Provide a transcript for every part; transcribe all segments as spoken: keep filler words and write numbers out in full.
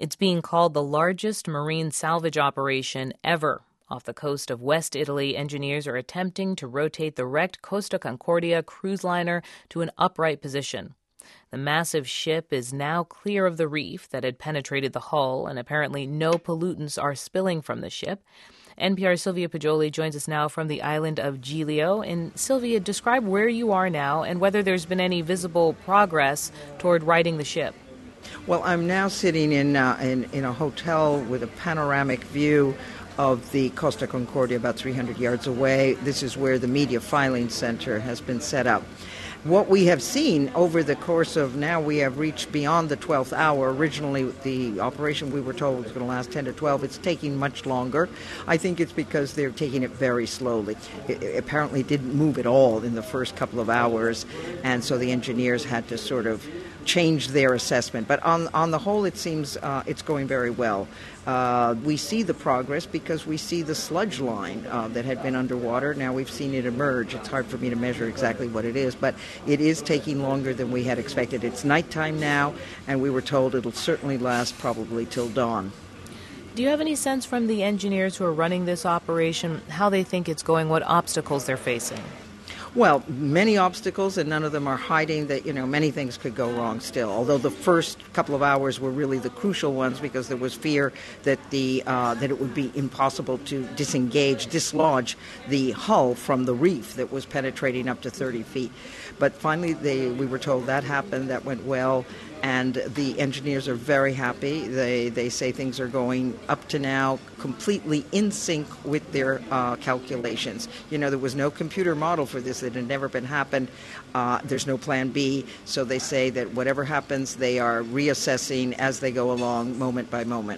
It's being called the largest marine salvage operation ever. Off the coast of West Italy, engineers are attempting to rotate the wrecked Costa Concordia cruise liner to an upright position. The massive ship is now clear of the reef that had penetrated the hull, and apparently no pollutants are spilling from the ship. N P R's Sylvia Poggioli joins us now from the island of Giglio. And Sylvia, describe where you are now and whether there's been any visible progress toward righting the ship. Well, I'm now sitting in, uh, in, in a hotel with a panoramic view of the Costa Concordia about three hundred yards away. This is where the media filing center has been set up. What we have seen over the course of now, we have reached beyond the twelfth hour. Originally, the operation we were told was going to last ten to twelve. It's taking much longer. I think it's because they're taking it very slowly. It, it apparently didn't move at all in the first couple of hours, and so the engineers had to sort of change their assessment. But on on the whole, it seems uh, it's going very well. Uh, we see the progress because we see the sludge line uh, that had been underwater. Now we've seen it emerge. It's hard for me to measure exactly what it is, but it is taking longer than we had expected. It's nighttime now, and we were told it'll certainly last probably till dawn. Do you have any sense from the engineers who are running this operation how they think it's going, what obstacles they're facing? Well, many obstacles, and none of them are hiding that, you know, many things could go wrong still. Although the first couple of hours were really the crucial ones because there was fear that the uh, that it would be impossible to disengage, dislodge the hull from the reef that was penetrating up to thirty feet. But finally, they, we were told that happened, that went well, and the engineers are very happy. They they say things are going up to now completely in sync with their uh, calculations. You know, there was no computer model for this. It had never been happened. Uh, there's no plan B. So they say that whatever happens, they are reassessing as they go along, moment by moment.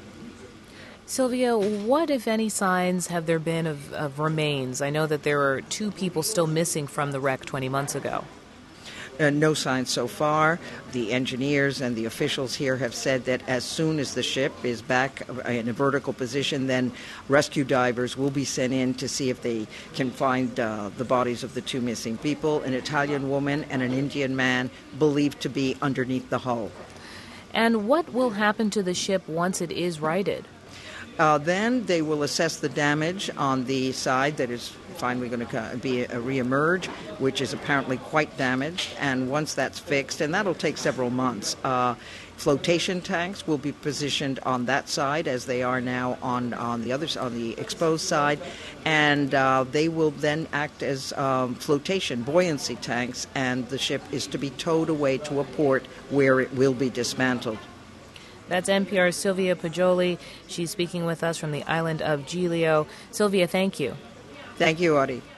Sylvia, what, if any, signs have there been of, of remains? I know that there are two people still missing from the wreck twenty months ago. Uh, no signs so far. The engineers and the officials here have said that as soon as the ship is back in a vertical position, then rescue divers will be sent in to see if they can find uh, the bodies of the two missing people, an Italian woman and an Indian man believed to be underneath the hull. And what will happen to the ship once it is righted? Uh, then they will assess the damage on the side that is finally going to be a re-emerge, which is apparently quite damaged. And once that's fixed, and that'll take several months, uh, flotation tanks will be positioned on that side as they are now on, on the other on the exposed side, and uh, they will then act as um, flotation buoyancy tanks, and the ship is to be towed away to a port where it will be dismantled. That's N P R's Sylvia Poggioli. She's speaking with us from the island of Giglio. Sylvia, thank you. Thank you, Audie.